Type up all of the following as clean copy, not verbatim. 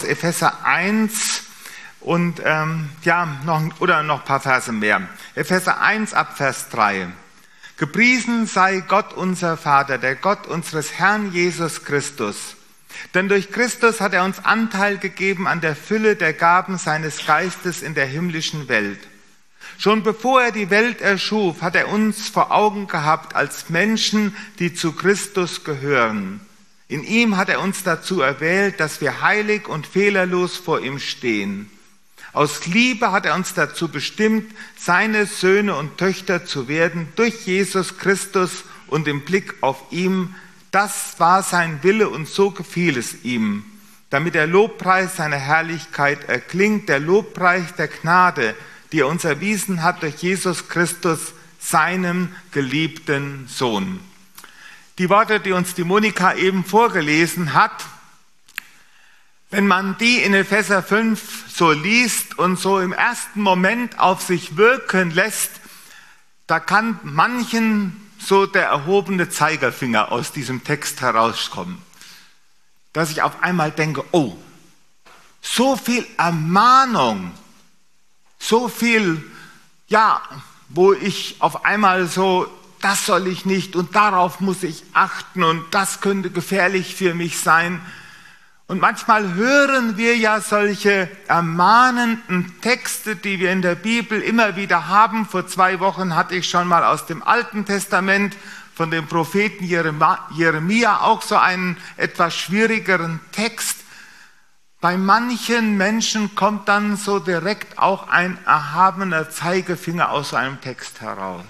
Epheser 1 und noch ein paar Verse mehr. Epheser 1 ab Vers 3. Gepriesen sei Gott unser Vater, der Gott unseres Herrn Jesus Christus. Denn durch Christus hat er uns Anteil gegeben an der Fülle der Gaben seines Geistes in der himmlischen Welt. Schon bevor er die Welt erschuf, hat er uns vor Augen gehabt als Menschen, die zu Christus gehören. In ihm hat er uns dazu erwählt, dass wir heilig und fehlerlos vor ihm stehen. Aus Liebe hat er uns dazu bestimmt, seine Söhne und Töchter zu werden durch Jesus Christus und im Blick auf ihn. Das war sein Wille und so gefiel es ihm, damit der Lobpreis seiner Herrlichkeit erklingt, der Lobpreis der Gnade, die er uns erwiesen hat durch Jesus Christus, seinem geliebten Sohn. Die Worte, die uns die Monika eben vorgelesen hat, wenn man die in Epheser 5 so liest und so im ersten Moment auf sich wirken lässt, da kann manchen so der erhobene Zeigefinger aus diesem Text herauskommen. Dass ich auf einmal denke, oh, so viel Ermahnung, so viel, wo ich auf einmal so, das soll ich nicht und darauf muss ich achten und das könnte gefährlich für mich sein. Und manchmal hören wir ja solche ermahnenden Texte, die wir in der Bibel immer wieder haben. Vor 2 Wochen hatte ich schon mal aus dem Alten Testament von dem Propheten Jeremia auch so einen etwas schwierigeren Text. Bei manchen Menschen kommt dann so direkt auch ein erhabener Zeigefinger aus so einem Text heraus.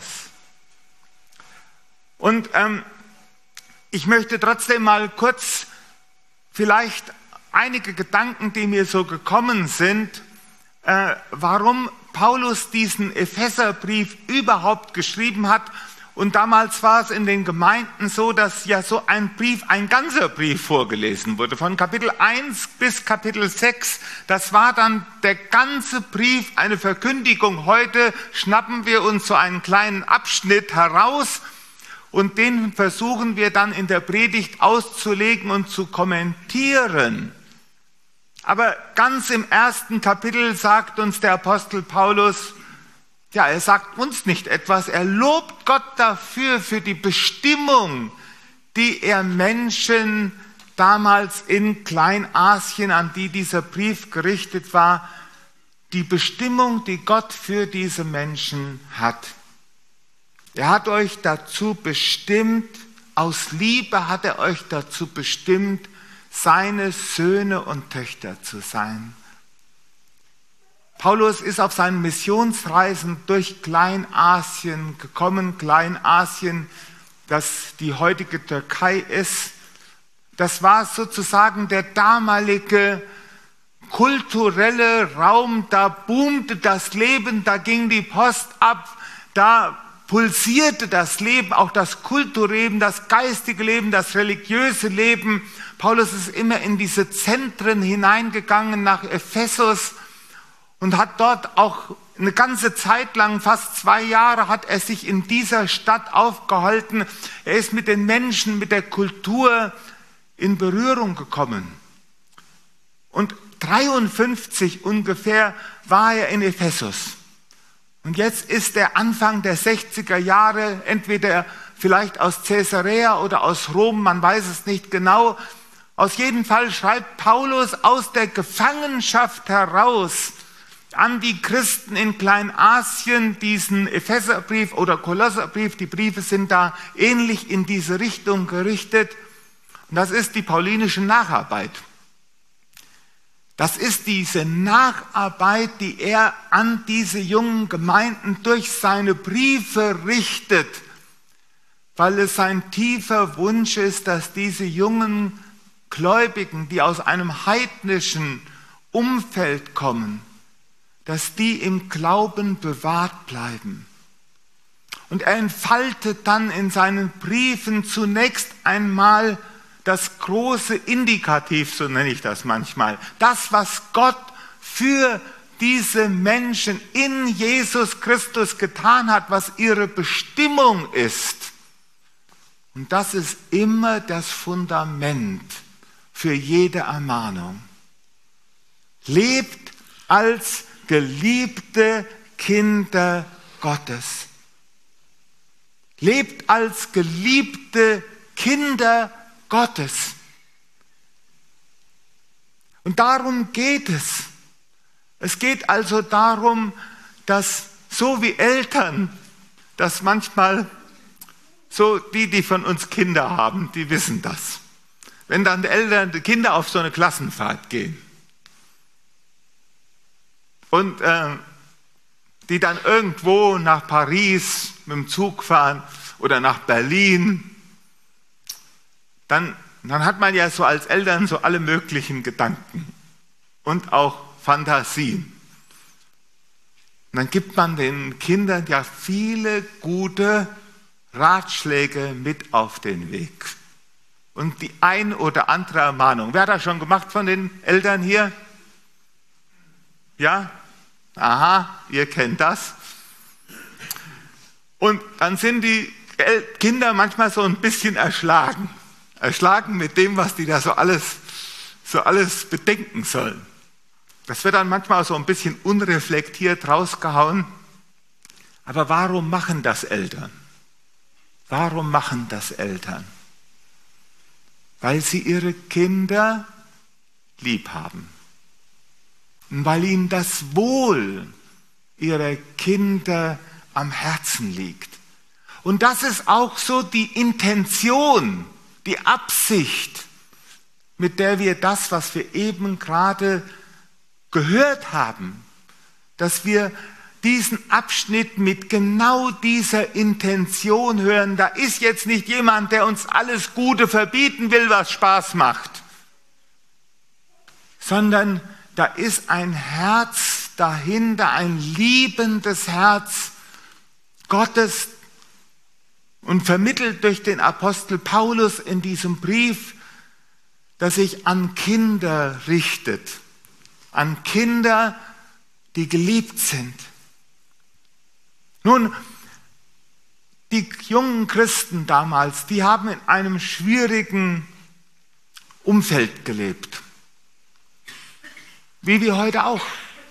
Und ich möchte trotzdem mal kurz vielleicht einige Gedanken, die mir so gekommen sind, warum Paulus diesen Epheserbrief überhaupt geschrieben hat. Und damals war es in den Gemeinden so, dass ja so ein ganzer Brief vorgelesen wurde. Von Kapitel 1 bis Kapitel 6, das war dann der ganze Brief, eine Verkündigung. Heute schnappen wir uns so einen kleinen Abschnitt heraus und den versuchen wir dann in der Predigt auszulegen und zu kommentieren. Aber ganz im ersten Kapitel sagt uns der Apostel Paulus, er sagt uns nicht etwas, er lobt Gott dafür, für die Bestimmung, die er Menschen damals in Kleinasien, an die dieser Brief gerichtet war, die Bestimmung, die Gott für diese Menschen hat. Er hat euch dazu bestimmt, aus Liebe hat er euch dazu bestimmt, seine Söhne und Töchter zu sein. Paulus ist auf seinen Missionsreisen durch Kleinasien gekommen. Kleinasien, das die heutige Türkei ist. Das war sozusagen der damalige kulturelle Raum. Da boomte das Leben, da ging die Post ab, da pulsierte das Leben, auch das Kulturleben, das geistige Leben, das religiöse Leben. Paulus ist immer in diese Zentren hineingegangen, nach Ephesus, und hat dort auch eine ganze Zeit lang, fast 2 Jahre, hat er sich in dieser Stadt aufgehalten. Er ist mit den Menschen, mit der Kultur in Berührung gekommen. Und 53 ungefähr war er in Ephesus. Und jetzt ist der Anfang der 60er Jahre, entweder vielleicht aus Caesarea oder aus Rom, man weiß es nicht genau. Aus jedem Fall schreibt Paulus aus der Gefangenschaft heraus an die Christen in Kleinasien diesen Epheserbrief oder Kolosserbrief. Die Briefe sind da ähnlich in diese Richtung gerichtet. Und das ist die paulinische Nacharbeit. Das ist diese Nacharbeit, die er an diese jungen Gemeinden durch seine Briefe richtet, weil es sein tiefer Wunsch ist, dass diese jungen Gläubigen, die aus einem heidnischen Umfeld kommen, dass die im Glauben bewahrt bleiben. Und er entfaltet dann in seinen Briefen zunächst einmal das große Indikativ, so nenne ich das manchmal, das, was Gott für diese Menschen in Jesus Christus getan hat, was ihre Bestimmung ist. Und das ist immer das Fundament für jede Ermahnung. Lebt als geliebte Kinder Gottes. Lebt als geliebte Kinder Gottes. Und darum geht es. Es geht also darum, dass so wie Eltern, dass manchmal so die von uns Kinder haben, die wissen das. Wenn dann die Kinder auf so eine Klassenfahrt gehen und die dann irgendwo nach Paris mit dem Zug fahren oder nach Berlin, dann hat man ja so als Eltern so alle möglichen Gedanken und auch Fantasien. Und dann gibt man den Kindern ja viele gute Ratschläge mit auf den Weg. Und die ein oder andere Ermahnung. Wer hat das schon gemacht von den Eltern hier? Ja? Aha, ihr kennt das. Und dann sind die Kinder manchmal so ein bisschen erschlagen. Erschlagen mit dem, was die da so alles bedenken sollen. Das wird dann manchmal so ein bisschen unreflektiert rausgehauen. Aber warum machen das Eltern? Warum machen das Eltern? Weil sie ihre Kinder lieb haben. Und weil ihnen das Wohl ihrer Kinder am Herzen liegt. Und das ist auch so die Intention, die Absicht, mit der wir das, was wir eben gerade gehört haben, dass wir diesen Abschnitt mit genau dieser Intention hören. Da ist jetzt nicht jemand, der uns alles Gute verbieten will, was Spaß macht, sondern da ist ein Herz dahinter, ein liebendes Herz Gottes und vermittelt durch den Apostel Paulus in diesem Brief, das sich an Kinder richtet, an Kinder, die geliebt sind. Nun, die jungen Christen damals, die haben in einem schwierigen Umfeld gelebt. Wie wir heute auch.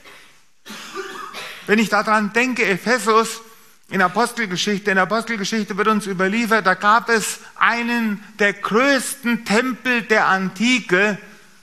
Wenn ich daran denke, Ephesus, in der Apostelgeschichte wird uns überliefert, da gab es einen der größten Tempel der Antike,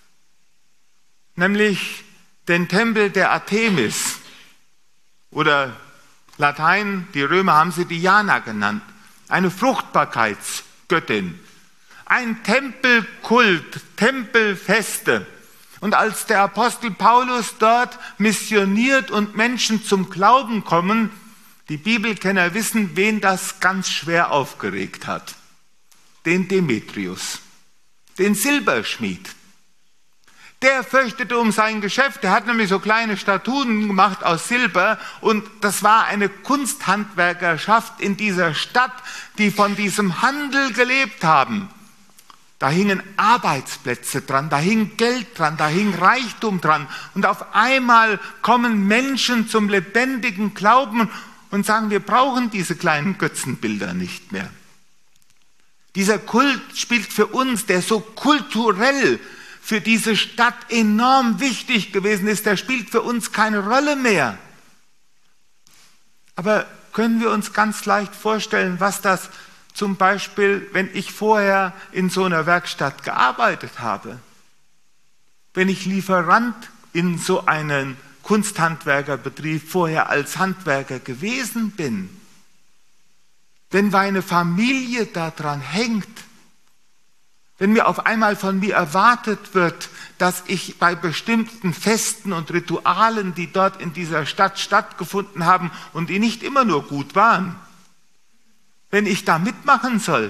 nämlich den Tempel der Artemis. Oder Latein, die Römer haben sie Diana genannt, eine Fruchtbarkeitsgöttin. Ein Tempelkult, Tempelfeste. Und als der Apostel Paulus dort missioniert und Menschen zum Glauben kommen, die Bibelkenner wissen, wen das ganz schwer aufgeregt hat. Den Demetrius, den Silberschmied. Der fürchtete um sein Geschäft, der hat nämlich so kleine Statuen gemacht aus Silber und das war eine Kunsthandwerkerschaft in dieser Stadt, die von diesem Handel gelebt haben. Da hingen Arbeitsplätze dran, da hing Geld dran, da hing Reichtum dran und auf einmal kommen Menschen zum lebendigen Glauben und sagen, wir brauchen diese kleinen Götzenbilder nicht mehr. Dieser Kult spielt für uns, der so kulturell für diese Stadt enorm wichtig gewesen ist, der spielt für uns keine Rolle mehr. Aber können wir uns ganz leicht vorstellen, was das zum Beispiel, wenn ich vorher in so einer Werkstatt gearbeitet habe, wenn ich Lieferant in so einen Kunsthandwerkerbetrieb vorher als Handwerker gewesen bin, wenn meine Familie daran hängt, wenn mir auf einmal von mir erwartet wird, dass ich bei bestimmten Festen und Ritualen, die dort in dieser Stadt stattgefunden haben und die nicht immer nur gut waren, wenn ich da mitmachen soll,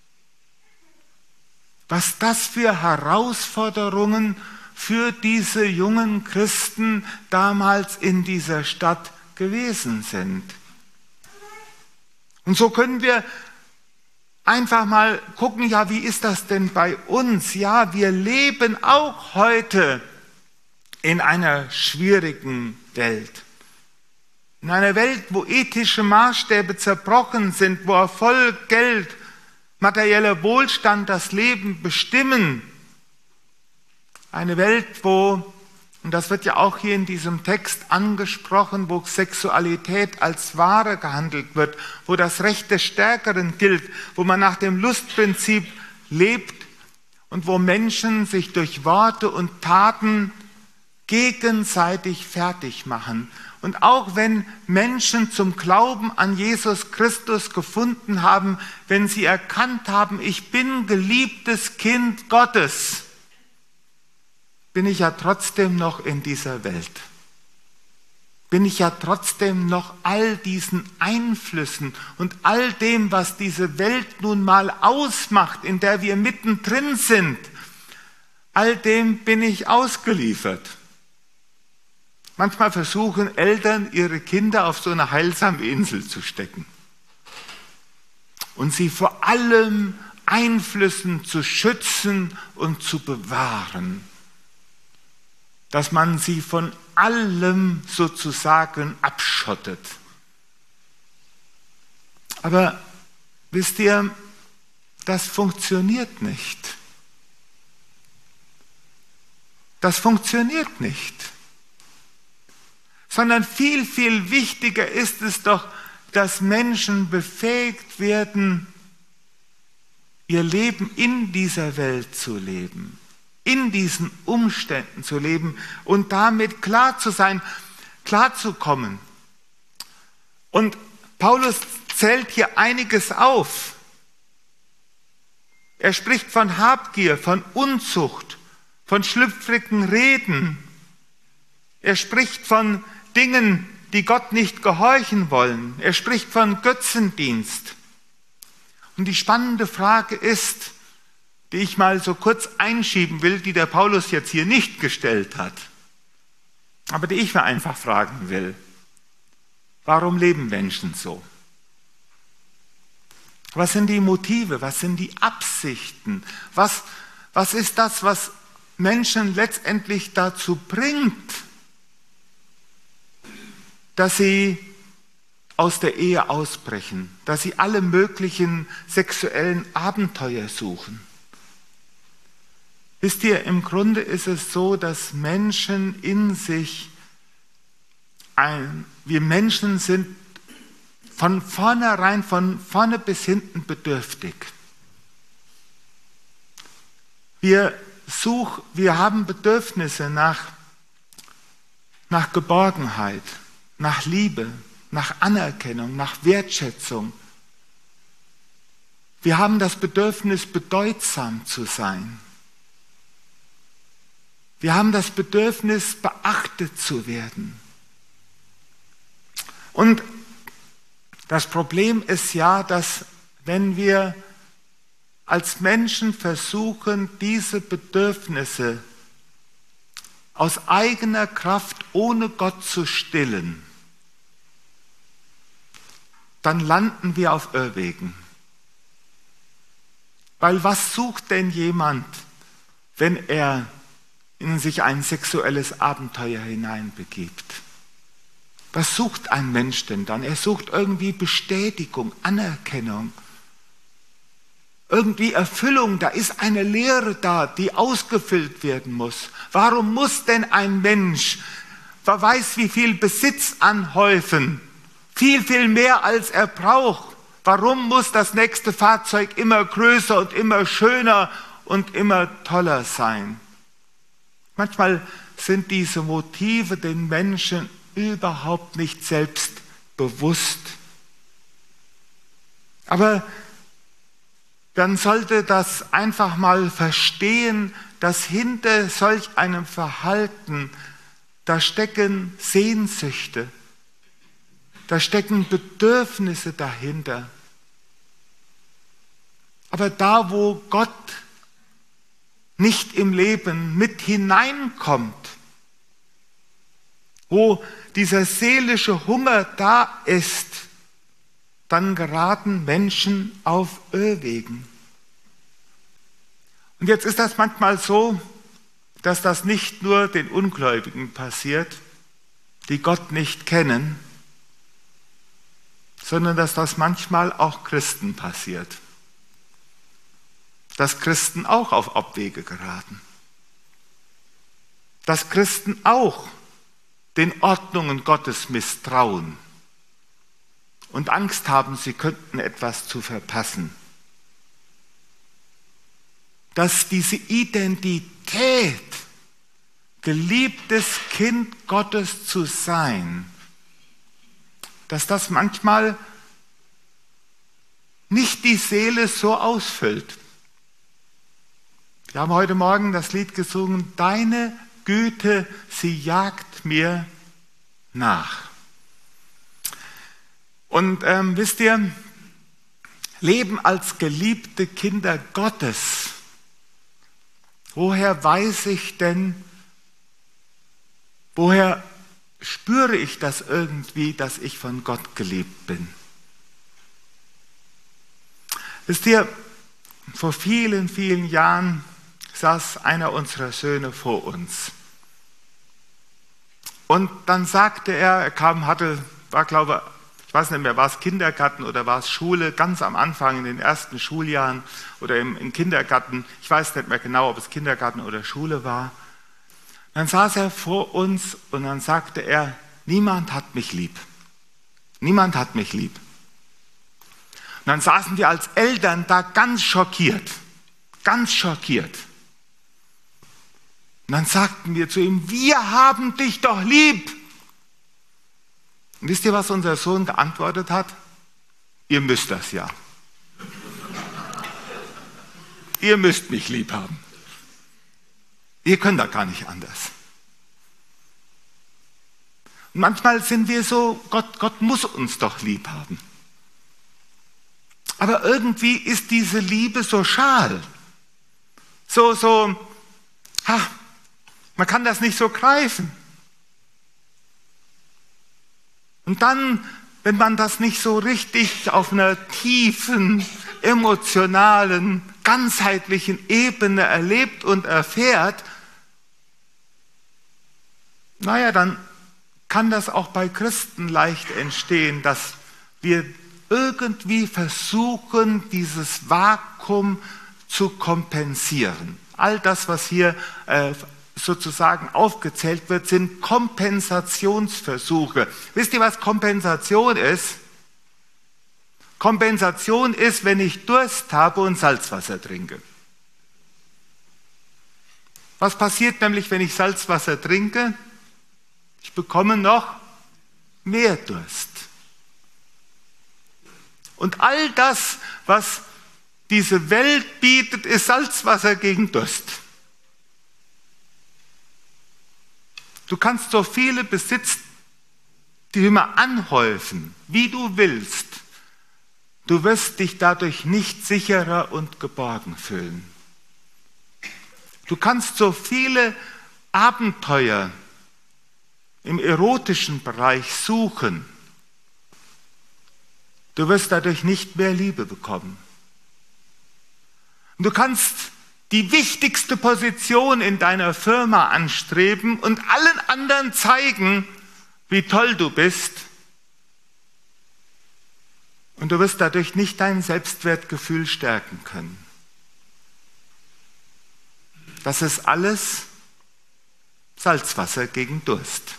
was das für Herausforderungen für diese jungen Christen damals in dieser Stadt gewesen sind. Und so können wir einfach mal gucken, ja, wie ist das denn bei uns? Ja, wir leben auch heute in einer schwierigen Welt. In einer Welt, wo ethische Maßstäbe zerbrochen sind, wo Erfolg, Geld, materieller Wohlstand das Leben bestimmen. Eine Welt, wo Und das wird ja auch hier in diesem Text angesprochen, wo Sexualität als Ware gehandelt wird, wo das Recht des Stärkeren gilt, wo man nach dem Lustprinzip lebt und wo Menschen sich durch Worte und Taten gegenseitig fertig machen. Und auch wenn Menschen zum Glauben an Jesus Christus gefunden haben, wenn sie erkannt haben, ich bin geliebtes Kind Gottes, bin ich ja trotzdem noch in dieser Welt. Bin ich ja trotzdem noch all diesen Einflüssen und all dem, was diese Welt nun mal ausmacht, in der wir mittendrin sind, all dem bin ich ausgeliefert. Manchmal versuchen Eltern, ihre Kinder auf so eine heilsame Insel zu stecken und sie vor allem Einflüssen zu schützen und zu bewahren, dass man sie von allem sozusagen abschottet. Aber wisst ihr, das funktioniert nicht. Das funktioniert nicht. Sondern viel, viel wichtiger ist es doch, dass Menschen befähigt werden, ihr Leben in dieser Welt zu leben, in diesen Umständen zu leben und damit klar zu sein, klar zu kommen. Und Paulus zählt hier einiges auf. Er spricht von Habgier, von Unzucht, von schlüpfrigen Reden. Er spricht von Dingen, die Gott nicht gehorchen wollen. Er spricht von Götzendienst. Und die spannende Frage ist, die ich mal so kurz einschieben will, die der Paulus jetzt hier nicht gestellt hat, aber die ich mir einfach fragen will. Warum leben Menschen so? Was sind die Motive? Was sind die Absichten? Was ist das, was Menschen letztendlich dazu bringt, dass sie aus der Ehe ausbrechen, dass sie alle möglichen sexuellen Abenteuer suchen? Wisst ihr, im Grunde ist es so, dass Menschen in sich, wir Menschen sind von vornherein, von vorne bis hinten bedürftig. Wir haben Bedürfnisse nach Geborgenheit, nach Liebe, nach Anerkennung, nach Wertschätzung. Wir haben das Bedürfnis, bedeutsam zu sein. Wir haben das Bedürfnis, beachtet zu werden. Und das Problem ist ja, dass wenn wir als Menschen versuchen, diese Bedürfnisse aus eigener Kraft ohne Gott zu stillen, dann landen wir auf Irrwegen. Weil was sucht denn jemand, wenn er in sich ein sexuelles Abenteuer hineinbegibt? Was sucht ein Mensch denn dann? Er sucht irgendwie Bestätigung, Anerkennung, irgendwie Erfüllung. Da ist eine Leere da, die ausgefüllt werden muss. Warum muss denn ein Mensch, wer weiß wie viel Besitz anhäufen, viel, viel mehr als er braucht? Warum muss das nächste Fahrzeug immer größer und immer schöner und immer toller sein? Manchmal sind diese Motive den Menschen überhaupt nicht selbst bewusst. Aber dann sollte das einfach mal verstehen, dass hinter solch einem Verhalten, da stecken Sehnsüchte, da stecken Bedürfnisse dahinter. Aber da, wo Gott nicht im Leben mit hineinkommt, wo dieser seelische Hunger da ist, dann geraten Menschen auf Irrwegen. Und jetzt ist das manchmal so, dass das nicht nur den Ungläubigen passiert, die Gott nicht kennen, sondern dass das manchmal auch Christen passiert. Dass Christen auch auf Abwege geraten. dass Christen auch den Ordnungen Gottes misstrauen und Angst haben, sie könnten etwas zu verpassen. Dass diese Identität, geliebtes Kind Gottes zu sein, dass das manchmal nicht die Seele so ausfüllt. Wir haben heute Morgen das Lied gesungen, deine Güte, sie jagt mir nach. Und wisst ihr, Leben als geliebte Kinder Gottes, woher weiß ich denn, woher spüre ich das irgendwie, dass ich von Gott geliebt bin? Wisst ihr, vor vielen, vielen Jahren saß einer unserer Söhne vor uns. Und dann sagte er kam, war glaube ich weiß nicht mehr, war es Kindergarten oder war es Schule, ganz am Anfang in den ersten Schuljahren oder im Kindergarten, ich weiß nicht mehr genau, ob es Kindergarten oder Schule war. Dann saß er vor uns und dann sagte er, niemand hat mich lieb. Niemand hat mich lieb. Und dann saßen wir als Eltern da ganz schockiert. Ganz schockiert. Und dann sagten wir zu ihm, wir haben dich doch lieb. Und wisst ihr, was unser Sohn geantwortet hat? Ihr müsst das ja. Ihr müsst mich lieb haben. Ihr könnt da gar nicht anders. Und manchmal sind wir so, Gott muss uns doch lieb haben. Aber irgendwie ist diese Liebe so schal. Man kann das nicht so greifen. Und dann, wenn man das nicht so richtig auf einer tiefen, emotionalen, ganzheitlichen Ebene erlebt und erfährt, dann kann das auch bei Christen leicht entstehen, dass wir irgendwie versuchen, dieses Vakuum zu kompensieren. All das, was hier sozusagen aufgezählt wird, sind Kompensationsversuche. Wisst ihr, was Kompensation ist? Kompensation ist, wenn ich Durst habe und Salzwasser trinke. Was passiert nämlich, wenn ich Salzwasser trinke? Ich bekomme noch mehr Durst. Und all das, was diese Welt bietet, ist Salzwasser gegen Durst. Du kannst so viele Besitztümer anhäufen, wie du willst. Du wirst dich dadurch nicht sicherer und geborgen fühlen. Du kannst so viele Abenteuer im erotischen Bereich suchen. Du wirst dadurch nicht mehr Liebe bekommen. Und du kannst die wichtigste Position in deiner Firma anstreben und allen anderen zeigen, wie toll du bist. Und du wirst dadurch nicht dein Selbstwertgefühl stärken können. Das ist alles Salzwasser gegen Durst.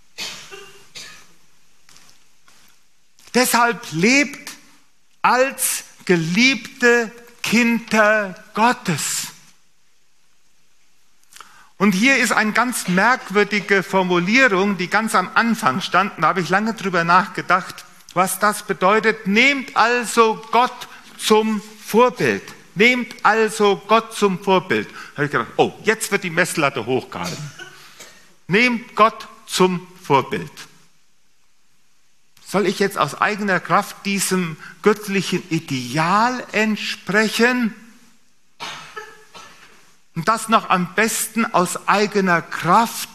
Deshalb lebt als geliebte Kinder Gottes. Und hier ist eine ganz merkwürdige Formulierung, die ganz am Anfang stand. Da habe ich lange drüber nachgedacht, was das bedeutet. Nehmt also Gott zum Vorbild. Nehmt also Gott zum Vorbild. Da habe ich gedacht, oh, jetzt wird die Messlatte hochgehalten. Nehmt Gott zum Vorbild. Soll ich jetzt aus eigener Kraft diesem göttlichen Ideal entsprechen? Und das noch am besten aus eigener Kraft?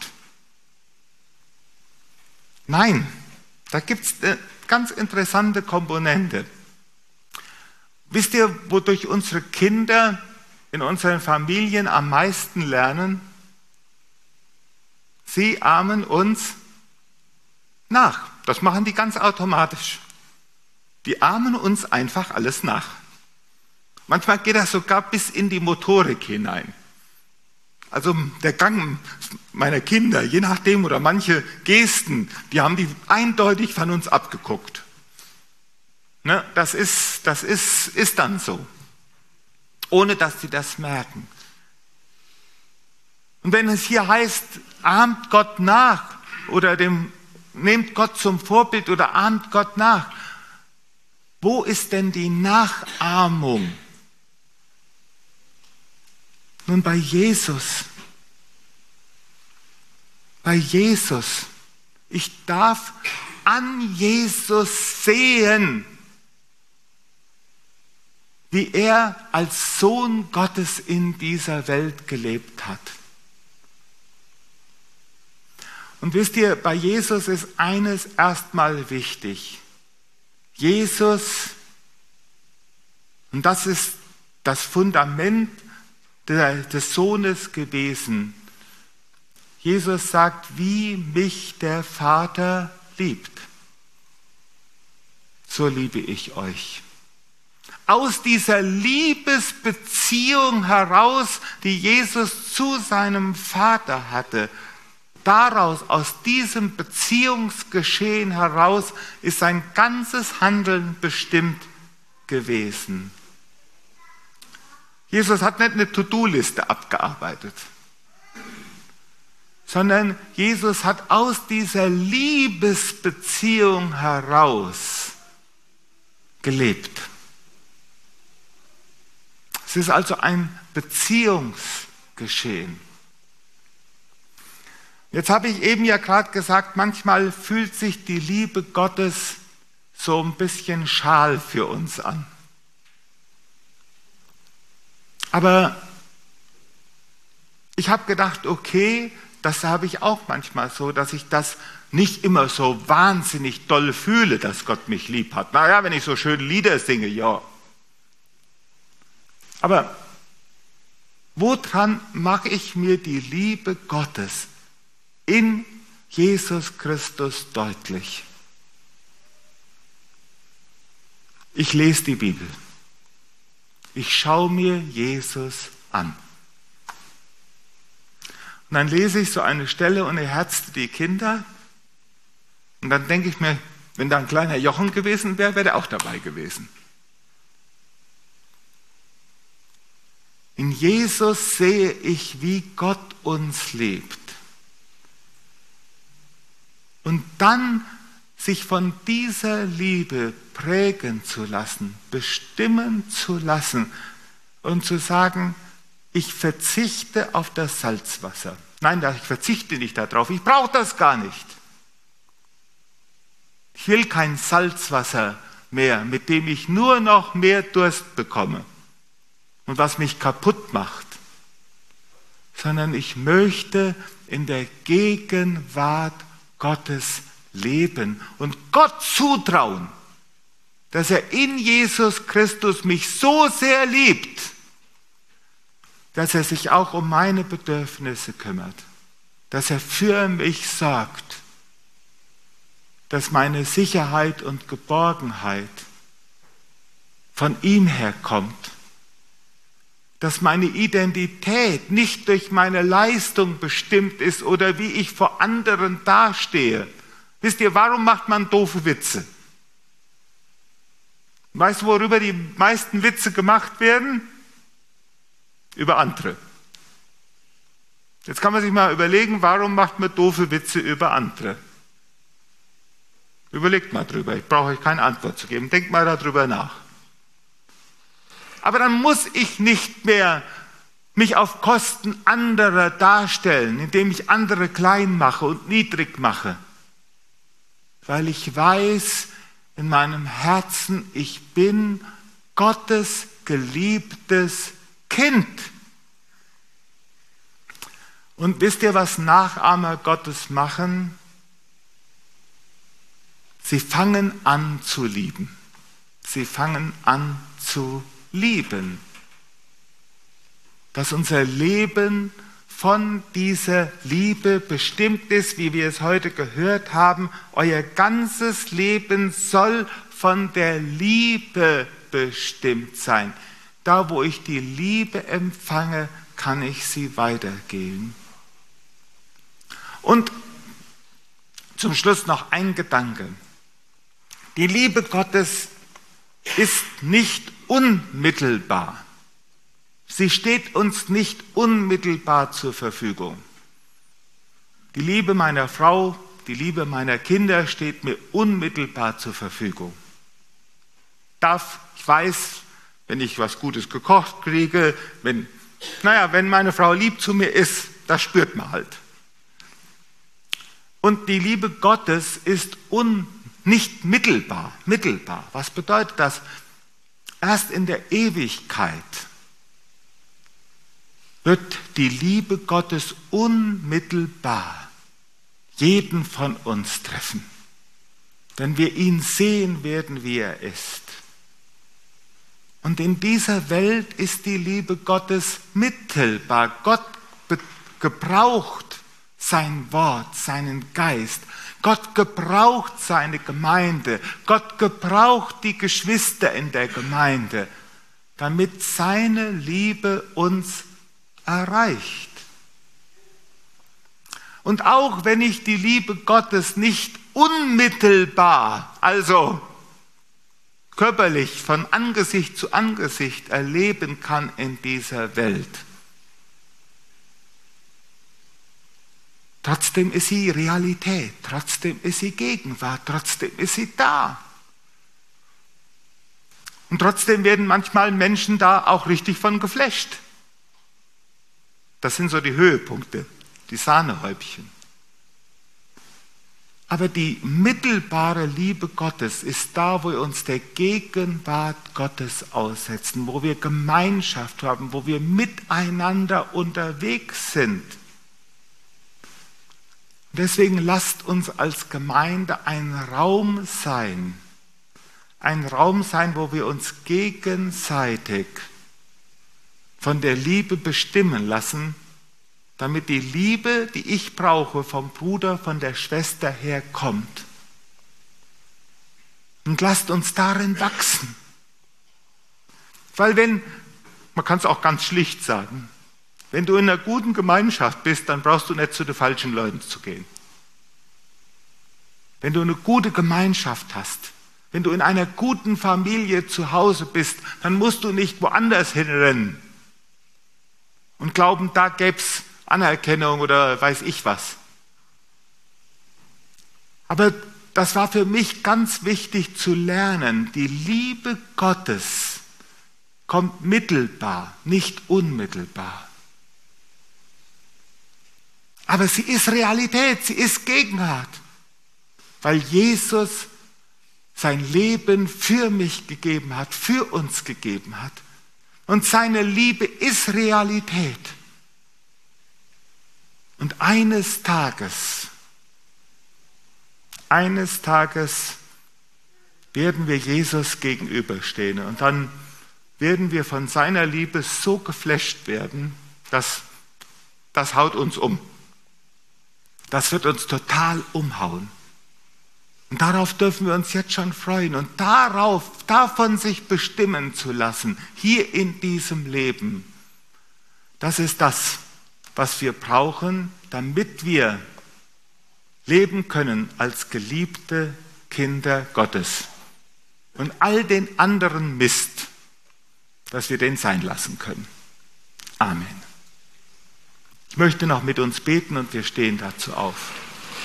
Nein, da gibt es eine ganz interessante Komponente. Wisst ihr, wodurch unsere Kinder in unseren Familien am meisten lernen? Sie ahmen uns nach. Das machen die ganz automatisch. Die ahmen uns einfach alles nach. Manchmal geht das sogar bis in die Motorik hinein. Also der Gang meiner Kinder, je nachdem, oder manche Gesten, die haben die eindeutig von uns abgeguckt. Ne, das ist dann so, ohne dass sie das merken. Und wenn es hier heißt, ahmt Gott nach oder nehmt Gott zum Vorbild oder ahmt Gott nach, wo ist denn die Nachahmung? Nun, bei Jesus. Bei Jesus. Ich darf an Jesus sehen, wie er als Sohn Gottes in dieser Welt gelebt hat. Und wisst ihr, bei Jesus ist eines erstmal wichtig. Jesus, und das ist das Fundament des Sohnes gewesen. Jesus sagt, wie mich der Vater liebt, so liebe ich euch. Aus dieser Liebesbeziehung heraus, die Jesus zu seinem Vater hatte, aus diesem Beziehungsgeschehen heraus ist sein ganzes Handeln bestimmt gewesen. Jesus hat nicht eine To-Do-Liste abgearbeitet, sondern Jesus hat aus dieser Liebesbeziehung heraus gelebt. Es ist also ein Beziehungsgeschehen. Jetzt habe ich eben ja gerade gesagt, manchmal fühlt sich die Liebe Gottes so ein bisschen schal für uns an. Aber ich habe gedacht, okay, das habe ich auch manchmal so, dass ich das nicht immer so wahnsinnig doll fühle, dass Gott mich lieb hat. Naja, wenn ich so schöne Lieder singe, ja. Aber woran mache ich mir die Liebe Gottes in Jesus Christus deutlich? Ich lese die Bibel. Ich schaue mir Jesus an. Und dann lese ich so eine Stelle und er herzte die Kinder. Und dann denke ich mir, wenn da ein kleiner Jochen gewesen wäre, wäre er auch dabei gewesen. In Jesus sehe ich, wie Gott uns liebt. Und dann sich von dieser Liebe prägen zu lassen, bestimmen zu lassen und zu sagen, ich verzichte auf das Salzwasser. Nein, ich verzichte nicht darauf, ich brauche das gar nicht. Ich will kein Salzwasser mehr, mit dem ich nur noch mehr Durst bekomme und was mich kaputt macht, sondern ich möchte in der Gegenwart Gottes leben und Gott zutrauen, dass er in Jesus Christus mich so sehr liebt, dass er sich auch um meine Bedürfnisse kümmert, dass er für mich sorgt, dass meine Sicherheit und Geborgenheit von ihm herkommt, dass meine Identität nicht durch meine Leistung bestimmt ist oder wie ich vor anderen dastehe. Wisst ihr, warum macht man doofe Witze? Weißt du, worüber die meisten Witze gemacht werden? Über andere. Jetzt kann man sich mal überlegen, warum macht man doofe Witze über andere? Überlegt mal drüber, ich brauche euch keine Antwort zu geben, denkt mal darüber nach. Aber dann muss ich nicht mehr mich auf Kosten anderer darstellen, indem ich andere klein mache und niedrig mache, weil ich weiß in meinem Herzen, ich bin Gottes geliebtes Kind. Und wisst ihr, was Nachahmer Gottes machen? Sie fangen an zu lieben. Sie fangen an zu lieben. Dass unser Leben von dieser Liebe bestimmt ist, wie wir es heute gehört haben. Euer ganzes Leben soll von der Liebe bestimmt sein. Da, wo ich die Liebe empfange, kann ich sie weitergeben. Und zum Schluss noch ein Gedanke. Die Liebe Gottes ist nicht unmittelbar. Sie steht uns nicht unmittelbar zur Verfügung. Die Liebe meiner Frau, die Liebe meiner Kinder steht mir unmittelbar zur Verfügung. Ich weiß, wenn ich was Gutes gekocht kriege, wenn meine Frau lieb zu mir ist, das spürt man halt. Und die Liebe Gottes ist nicht mittelbar. Was bedeutet das? Erst in der Ewigkeit wird die Liebe Gottes unmittelbar jeden von uns treffen. Wenn wir ihn sehen werden, wie er ist. Und in dieser Welt ist die Liebe Gottes mittelbar. Gott gebraucht sein Wort, seinen Geist. Gott gebraucht seine Gemeinde. Gott gebraucht die Geschwister in der Gemeinde, damit seine Liebe uns erreicht. Und auch wenn ich die Liebe Gottes nicht unmittelbar, also körperlich von Angesicht zu Angesicht erleben kann in dieser Welt, trotzdem ist sie Realität, trotzdem ist sie Gegenwart, trotzdem ist sie da. Und trotzdem werden manchmal Menschen da auch richtig von geflasht. Das sind so die Höhepunkte, die Sahnehäubchen. Aber die mittelbare Liebe Gottes ist da, wo wir uns der Gegenwart Gottes aussetzen, wo wir Gemeinschaft haben, wo wir miteinander unterwegs sind. Deswegen lasst uns als Gemeinde ein Raum sein, wo wir uns gegenseitig von der Liebe bestimmen lassen, damit die Liebe, die ich brauche, vom Bruder, von der Schwester herkommt. Und lasst uns darin wachsen. Weil man kann es auch ganz schlicht sagen, wenn du in einer guten Gemeinschaft bist, dann brauchst du nicht zu den falschen Leuten zu gehen. Wenn du eine gute Gemeinschaft hast, wenn du in einer guten Familie zu Hause bist, dann musst du nicht woanders hinrennen und glauben, da gäbe es Anerkennung oder weiß ich was. Aber das war für mich ganz wichtig zu lernen. Die Liebe Gottes kommt mittelbar, nicht unmittelbar. Aber sie ist Realität, sie ist Gegenwart, weil Jesus sein Leben für mich gegeben hat, für uns gegeben hat. Und seine Liebe ist Realität. Und eines Tages werden wir Jesus gegenüberstehen und dann werden wir von seiner Liebe so geflasht werden, dass das haut uns um. Das wird uns total umhauen. Und darauf dürfen wir uns jetzt schon freuen und davon sich bestimmen zu lassen, hier in diesem Leben. Das ist das, was wir brauchen, damit wir leben können als geliebte Kinder Gottes. Und all den anderen Mist, dass wir den sein lassen können. Amen. Ich möchte noch mit uns beten und wir stehen dazu auf.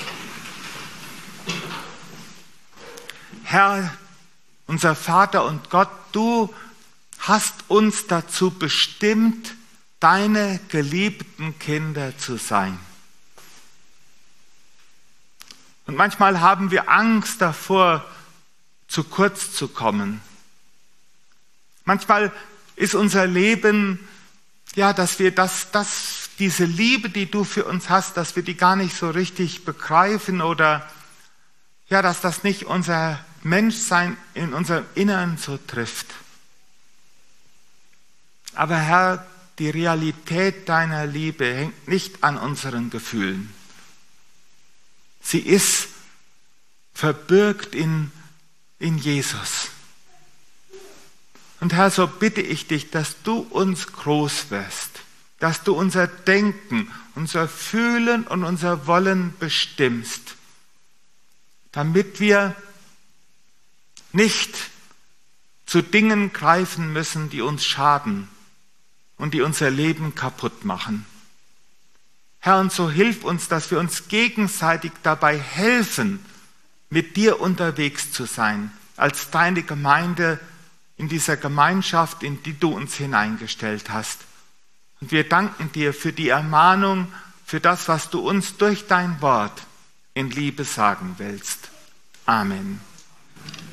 Herr, unser Vater und Gott, du hast uns dazu bestimmt, deine geliebten Kinder zu sein. Und manchmal haben wir Angst davor, zu kurz zu kommen. Manchmal ist unser Leben, dass wir diese Liebe, die du für uns hast, dass wir die gar nicht so richtig begreifen oder dass das nicht unser Menschsein in unserem Innern so trifft. Aber Herr, die Realität deiner Liebe hängt nicht an unseren Gefühlen. Sie ist verbirgt in Jesus. Und Herr, so bitte ich dich, dass du uns groß wirst, dass du unser Denken, unser Fühlen und unser Wollen bestimmst, damit wir nicht zu Dingen greifen müssen, die uns schaden und die unser Leben kaputt machen. Herr, und so hilf uns, dass wir uns gegenseitig dabei helfen, mit dir unterwegs zu sein, als deine Gemeinde in dieser Gemeinschaft, in die du uns hineingestellt hast. Und wir danken dir für die Ermahnung, für das, was du uns durch dein Wort in Liebe sagen willst. Amen.